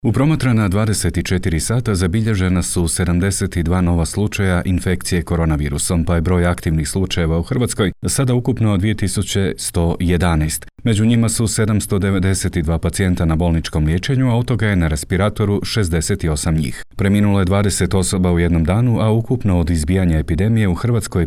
U promatrana 24 sata zabilježena su 72 nova slučaja infekcije koronavirusom, pa je broj aktivnih slučajeva u Hrvatskoj sada ukupno 2111. Među njima su 792 pacijenta na bolničkom liječenju, a od toga je na respiratoru 68 njih. Preminulo je 20 osoba u jednom danu, a ukupno od izbijanja epidemije u Hrvatskoj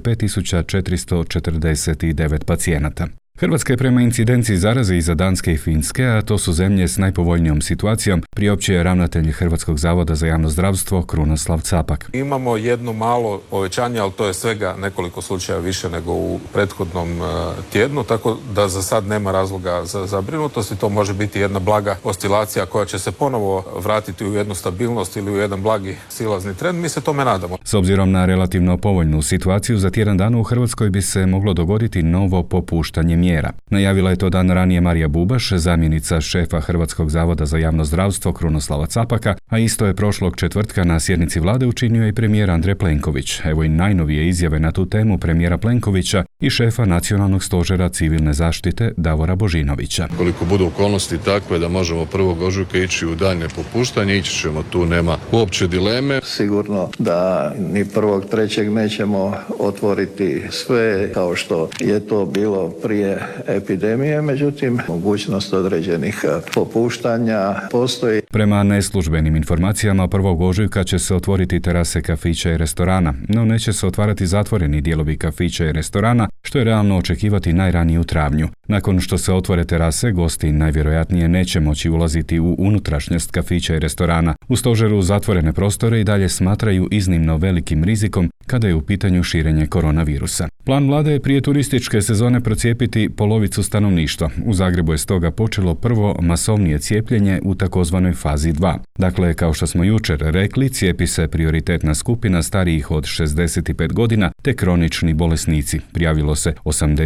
5449 pacijenata. Hrvatska je prema incidenciji zaraze iza Danske i Finske, a to su zemlje s najpovoljnijom situacijom, priopćio je ravnatelj Hrvatskog zavoda za javno zdravstvo Krunoslav Capak. Imamo jedno malo povećanje, ali to je svega nekoliko slučaja više nego u prethodnom tjednu, tako da za sad nema razloga za zabrinutost i to može biti jedna blaga oscilacija koja će se ponovo vratiti u jednu stabilnost ili u jedan blagi silazni trend. Mi se tome nadamo. S obzirom na relativno povoljnu situaciju, za tjedan dana u Hrvatskoj bi se moglo dogoditi novo popuštanje mjera. Najavila je to dan ranije Marija Bubaš, zamjenica šefa Hrvatskog zavoda za javno zdravstvo Krunoslava Capaka, a isto je prošlog četvrtka na sjednici vlade učinio i premijer Andrej Plenković. Evo i najnovije izjave na tu temu premijera Plenkovića i šefa Nacionalnog stožera civilne zaštite Davora Božinovića. Koliko budu okolnosti takve da možemo 1. ožujka ići u daljnje popuštanje, ići ćemo, tu nema uopće dileme. Sigurno da ni 1.3. nećemo otvoriti sve kao što je to bilo prije epidemije, međutim mogućnost određenih popuštanja postoji. Prema neslužbenim informacijama 1. ožujka će se otvoriti terase kafića i restorana, no neće se otvarati zatvoreni dijelovi kafića i restorana, što je realno očekivati najranije u travnju. Nakon što se otvore terase, gosti najvjerojatnije neće moći ulaziti u unutrašnjost kafića i restorana. U stožeru zatvorene prostore i dalje smatraju iznimno velikim rizikom kada je u pitanju širenje koronavirusa. Plan vlade je prije turističke sezone procijepiti polovicu stanovništva. U Zagrebu je stoga počelo prvo masovnije cijepljenje u takozvanoj fazi 2. Dakle, kao što smo jučer rekli, cijepi se prioritetna skupina starijih od 65 godina te kronični bolesnici. Prijavilo se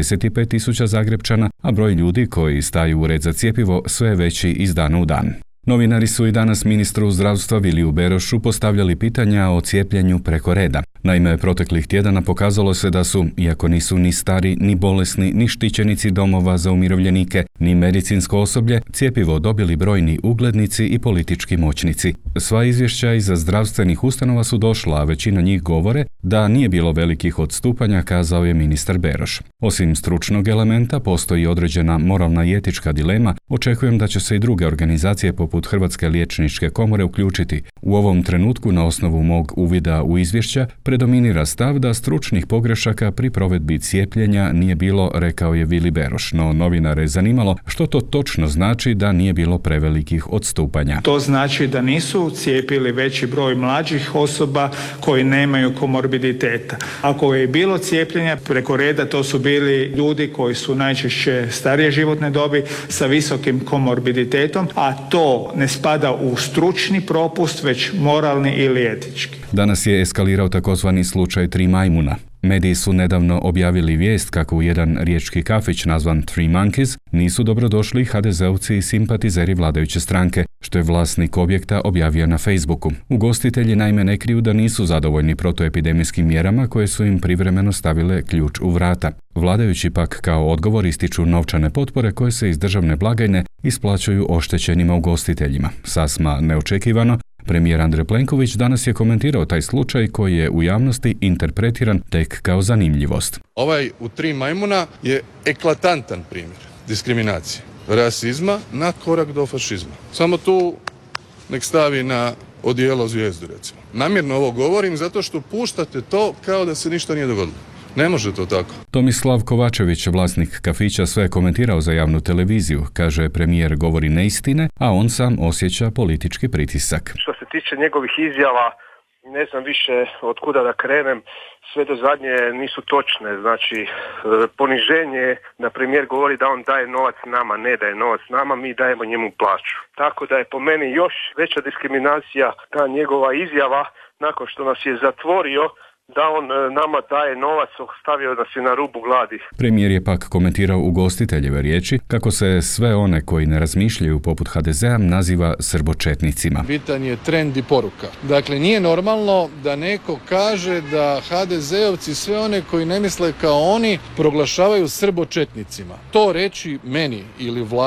85.000 Zagrepčana, a broj ljudi koji staju u red za cjepivo sve je veći iz dana u dan. Novinari su i danas ministru zdravstva Viliju Berošu postavljali pitanja o cijepljenju preko reda. Naime, proteklih tjedana pokazalo se da su, iako nisu ni stari, ni bolesni, ni štićenici domova za umirovljenike, ni medicinsko osoblje, cjepivo dobili brojni uglednici i politički moćnici. Sva izvješća iz zdravstvenih ustanova su došla, a većina njih govore da nije bilo velikih odstupanja, kazao je ministar Beroš. Osim stručnog elementa, postoji određena moralna i etička dilema. Očekujem da će se i druge organizacije poput Hrvatske liječničke komore uključiti. U ovom trenutku, na osnovu mog uvida u izvješća, predominira stav da stručnih pogrešaka pri provedbi cijepljenja nije bilo, rekao je Vili Beroš, no novinare je zanimalo što to točno znači da nije bilo prevelikih odstupanja. To znači da nisu cijepili veći broj mlađih osoba koji nemaju komorbiditeta. Ako je bilo cijepljenja preko reda, to su bili ljudi koji su najčešće starije životne dobi sa visokim komorbiditetom, a to ne spada u stručni propust, već moralni ili etički. Danas je eskalirao takozvani slučaj 3 majmuna. Mediji su nedavno objavili vijest kako u jedan riječki kafić nazvan Three Monkeys nisu dobrodošli HDZ-ovci i simpatizeri vladajuće stranke, što je vlasnik objekta objavio na Facebooku. Ugostitelji naime ne kriju da nisu zadovoljni protuepidemijskim mjerama koje su im privremeno stavile ključ u vrata. Vladajući pak kao odgovor ističu novčane potpore koje se iz državne blagajne isplaćuju oštećenima ugostiteljima. Sasma neočekivano, premijer Andrej Plenković danas je komentirao taj slučaj koji je u javnosti interpretiran tek kao zanimljivost. Ovaj u 3 majmuna je eklatantan primjer diskriminacije, rasizma na korak do fašizma. Samo tu nek stavi na odijelo zvijezdu, recimo. Namjerno ovo govorim zato što puštate to kao da se ništa nije dogodilo. Ne može to tako. Tomislav Kovačević, vlasnik kafića, sve je komentirao za javnu televiziju. Kaže, premijer govori neistine, a on sam osjeća politički pritisak. Što se tiče njegovih izjava, ne znam više od kuda da krenem, sve do zadnje nisu točne. Znači, poniženje, da premijer govori da on daje novac nama, ne daje novac nama, mi dajemo njemu plaću. Tako da je po meni još veća diskriminacija ta njegova izjava nakon što nas je zatvorio, da on nama daje novac, ostavio nas je na rubu gladi. Premijer je pak komentirao ugostiteljeve riječi kako se sve one koji ne razmišljaju poput HDZ-a naziva srbočetnicima. Bitan je trend i poruka. Dakle, nije normalno da neko kaže da HDZ-ovci sve one koji ne misle kao oni proglašavaju srbočetnicima. To reći meni ili vladi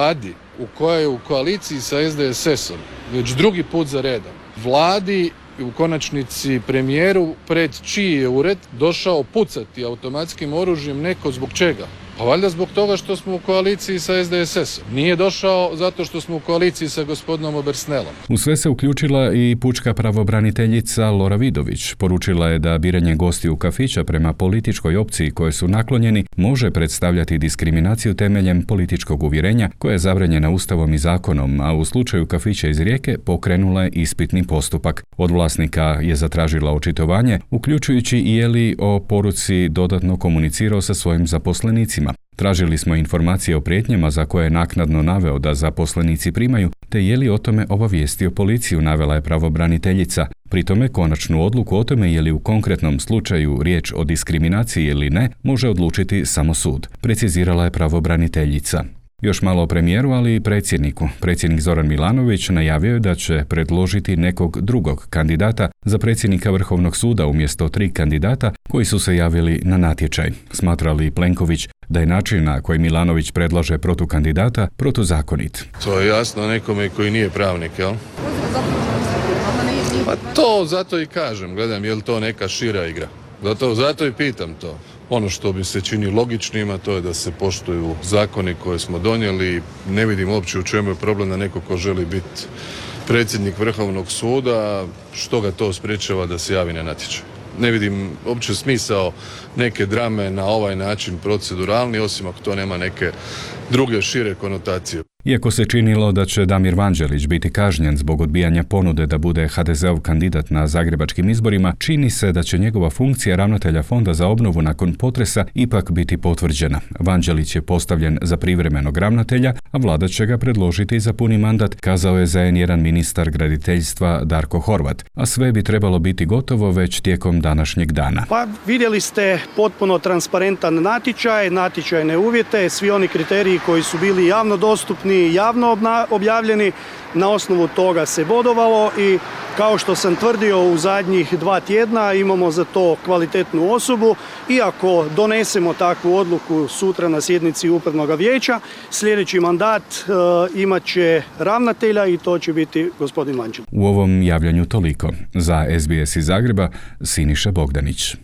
u kojoj je u koaliciji sa SDSS-om već drugi put za redom, vladi i u konačnici premijeru pred čiji je ured došao pucati automatskim oružjem neko zbog čega? Pa valjda zbog toga što smo u koaliciji sa SDSS-om. Nije došao zato što smo u koaliciji sa gospodinom Obersnelom. U sve se uključila i pučka pravobraniteljica Lora Vidović. Poručila je da biranje gostiju kafića prema političkoj opciji koje su naklonjeni može predstavljati diskriminaciju temeljem političkog uvjerenja koja je zabranjena Ustavom i zakonom, a u slučaju kafića iz Rijeke pokrenula je ispitni postupak. Od vlasnika je zatražila očitovanje, uključujući i je li o poruci dodatno komunicirao sa svojim zaposlenicima. Tražili smo informacije o prijetnjama za koje je naknadno naveo da zaposlenici primaju, te je li o tome obavijestio policiju, navela je pravobraniteljica. Pri tome konačnu odluku o tome je li u konkretnom slučaju riječ o diskriminaciji ili ne, može odlučiti samo sud, precizirala je pravobraniteljica. Još malo o premijeru, ali i predsjedniku. Predsjednik Zoran Milanović najavio je da će predložiti nekog drugog kandidata za predsjednika Vrhovnog suda umjesto 3 kandidata koji su se javili na natječaj. Smatra li Plenković da je način na koji Milanović predlaže protukandidata protuzakonit? To je jasno nekome koji nije pravnik, jel? Pa to zato i kažem, gledam je li to neka šira igra. Zato i pitam to. Ono što bi se čini logičnim, a to je da se poštuju zakoni koje smo donijeli. Ne vidim uopće u čemu je problem da neko ko želi biti predsjednik Vrhovnog suda, što ga to sprječava da se javi na natječaj. Ne vidim uopće smisao neke drame na ovaj način proceduralni, osim ako to nema neke druge šire konotacije. Iako se činilo da će Damir Vanđelić biti kažnjen zbog odbijanja ponude da bude HDZ-ov kandidat na zagrebačkim izborima, čini se da će njegova funkcija ravnatelja Fonda za obnovu nakon potresa ipak biti potvrđena. Vanđelić je postavljen za privremenog ravnatelja, a vlada će ga predložiti za puni mandat, kazao je za N1 ministar graditeljstva Darko Horvat, a sve bi trebalo biti gotovo već tijekom današnjeg dana. Pa vidjeli ste potpuno transparentan natječaj, natječajne uvjete, svi oni kriteriji koji su bili javno dostupni, javno objavljeni, na osnovu toga se bodovalo i kao što sam tvrdio u zadnjih 2 tjedna imamo za to kvalitetnu osobu i ako donesemo takvu odluku sutra na sjednici upravnog vijeća, sljedeći mandat imat će ravnatelja i to će biti gospodin Vanđelić. U ovom javljanju toliko. Za SBS iz Zagreba, Siniša Bogdanić.